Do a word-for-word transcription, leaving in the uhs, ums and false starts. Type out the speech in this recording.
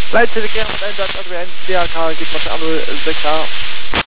Leitstelle Gerhard eins, Adrian, D H K, geht mal für Anno sechs A.